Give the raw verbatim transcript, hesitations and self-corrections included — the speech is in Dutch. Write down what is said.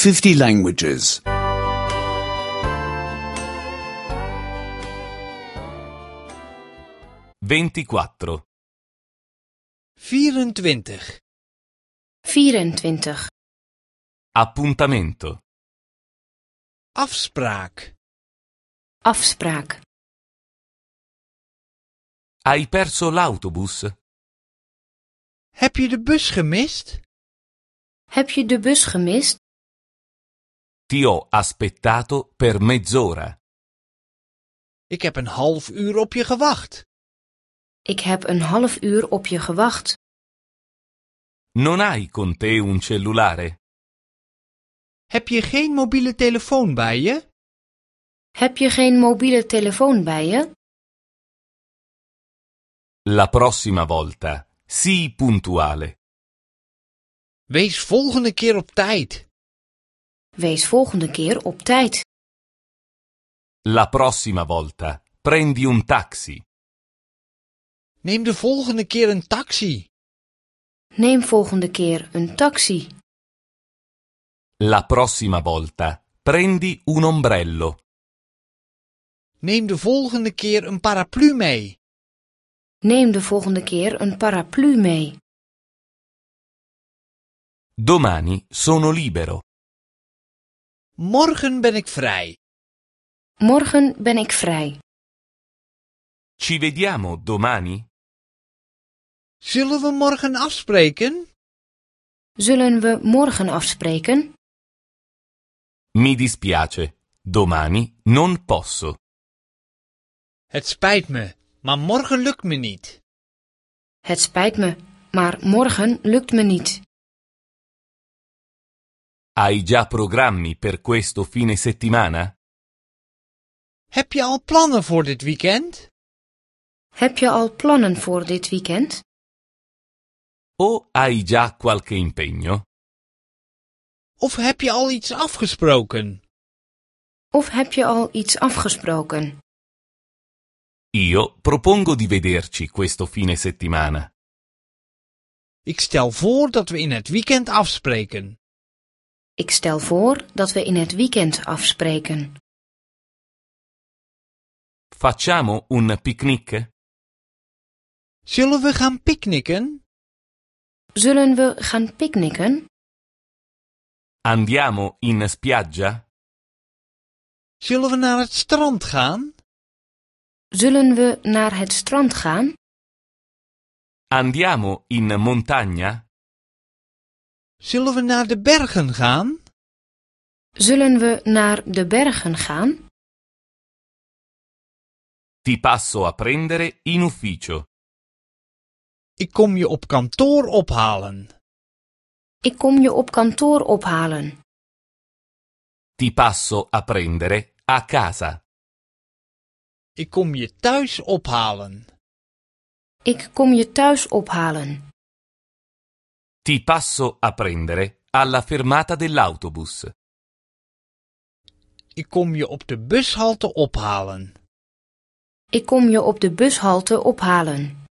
fifty languages. ventiquattro. vierentwintig. vierentwintig. Appuntamento. Afspraak. Afspraak. Hai perso l'autobus? Heb je de bus gemist? Heb je de bus gemist? Ti ho aspettato per mezz'ora. Ik heb een half uur op je gewacht. Ik heb een half uur op je gewacht. Non hai con te un cellulare? Heb je geen mobiele telefoon bij je? Heb je geen mobiele telefoon bij je? La prossima volta, sii puntuale. Wees volgende keer op tijd. Wees volgende keer op tijd. La prossima volta, prendi un taxi. Neem de volgende keer een taxi. Neem volgende keer een taxi. La prossima volta, prendi un ombrello. Neem de volgende keer een paraplu mee. Neem de volgende keer een paraplu mee. Domani sono libero. Morgen ben ik vrij. Morgen ben ik vrij. Ci vediamo domani? Zullen we morgen afspreken? Zullen we morgen afspreken? Mi dispiace, domani non posso. Het spijt me, maar morgen lukt me niet. Het spijt me, maar morgen lukt me niet. Hai già programmi per questo fine settimana? Heb je al plannen voor dit weekend? Heb je al plannen voor dit weekend? O hai già qualche impegno? Of heb je al iets afgesproken? Of heb je al iets afgesproken? Io propongo di vederci questo fine settimana. Ik stel voor dat we in het weekend afspreken. Ik stel voor dat we in het weekend afspreken. Facciamo un picnic? Zullen we gaan picknicken? Zullen we gaan picknicken? Andiamo in spiaggia? Zullen we naar het strand gaan? Zullen we naar het strand gaan? Andiamo in montagna? Zullen we naar de bergen gaan? Zullen we naar de bergen gaan? Ti passo a prendere in ufficio. Ik kom je op kantoor ophalen. Ik kom je op kantoor ophalen. Ti passo a prendere a casa. Ik kom je thuis ophalen. Ik kom je thuis ophalen. Ti passo a prendere alla fermata dell'autobus. Ik kom je op de bushalte ophalen. Ik kom je op de bushalte ophalen.